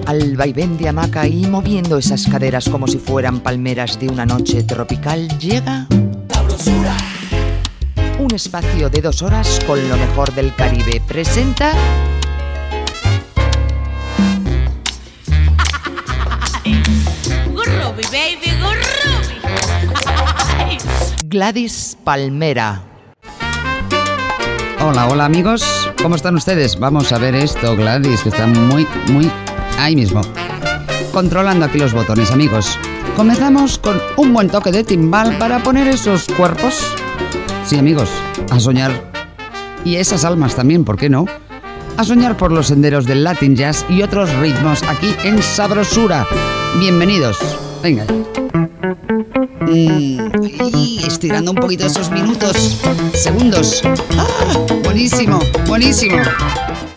Al vaivén de hamaca y moviendo esas caderas como si fueran palmeras de una noche tropical, llega Sabrosura. Un espacio de 2 horas con lo mejor del Caribe. Presenta Gurrubi, baby, gurrubi. Gladys Palmera. Hola amigos, ¿cómo están ustedes? Vamos a ver esto, Gladys, que está muy ahí mismo. Controlando aquí los botones, amigos. Comenzamos con un buen toque de timbal para poner esos cuerpos. Sí, amigos, a soñar. Y esas almas también, ¿por qué no? A soñar por los senderos del Latin Jazz y otros ritmos aquí en Sabrosura. Bienvenidos. Venga. Estirando un poquito esos minutos, segundos. ¡Ah! Buenísimo.